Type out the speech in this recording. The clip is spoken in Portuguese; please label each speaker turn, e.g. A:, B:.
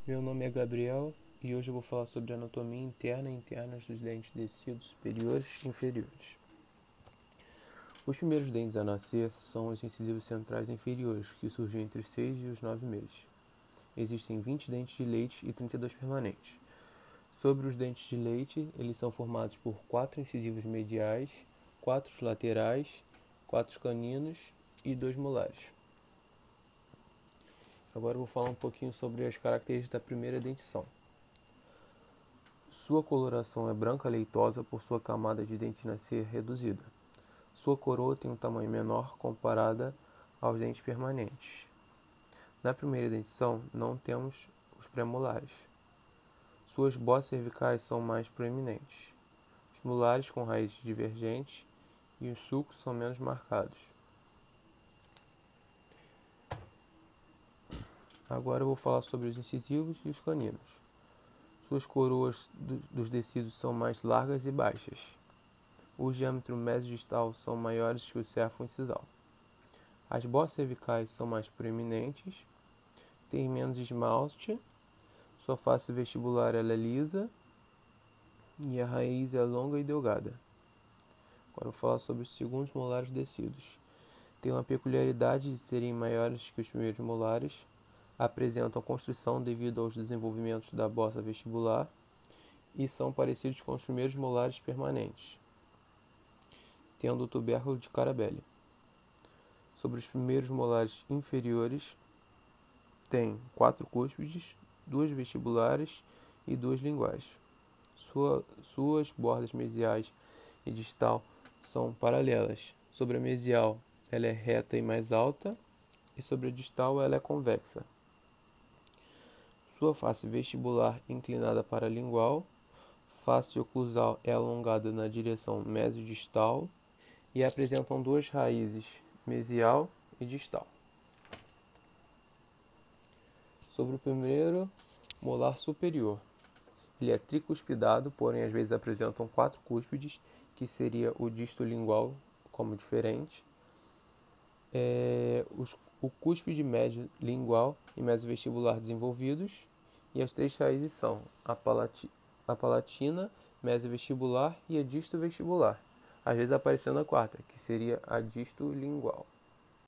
A: Meu nome é Gabriel e hoje eu vou falar sobre anatomia interna e internas dos dentes decidos superiores e inferiores. Os primeiros dentes a nascer são os incisivos centrais inferiores, que surgem entre os 6 e os 9 meses. Existem 20 dentes de leite e 32 permanentes. Sobre os dentes de leite, eles são formados por 4 incisivos mediais, 4 laterais, 4 caninos e 2 molares. Agora eu vou falar um pouquinho sobre as características da primeira dentição. Sua coloração é branca leitosa por sua camada de dentina ser reduzida. Sua coroa tem um tamanho menor comparada aos dentes permanentes. Na primeira dentição, não temos os premolares. Suas bosses cervicais são mais proeminentes. Os molares com raízes divergentes e os sulcos são menos marcados. Agora eu vou falar sobre os incisivos e os caninos. Suas coroas dos decidos são mais largas e baixas. O diâmetro mesodistal são maiores que o cefo incisal. As bosses cervicais são mais proeminentes, têm menos esmalte, sua face vestibular ela é lisa e a raiz é longa e delgada. Agora eu vou falar sobre os segundos molares decidos. Tem uma peculiaridade de serem maiores que os primeiros molares, apresentam construção devido aos desenvolvimentos da bossa vestibular e são parecidos com os primeiros molares permanentes, tendo o tubérculo de Carabelli. Sobre os primeiros molares inferiores, tem 4 cúspides, 2 vestibulares e 2 linguais. Suas bordas mesiais e distal são paralelas. Sobre a mesial, ela é reta e mais alta, e sobre a distal, ela é convexa. Sua face vestibular inclinada para a lingual, face oclusal é alongada na direção mesodistal e apresentam 2 raízes, mesial e distal. Sobre o primeiro molar superior, ele é tricuspidado, porém às vezes apresentam 4 cúspides, que seria o distolingual como diferente, o cúspide médio lingual e mesovestibular desenvolvidos, e as 3 raízes são a palatina, mesovestibular e a distovestibular, às vezes aparecendo a 4ª, que seria a distolingual.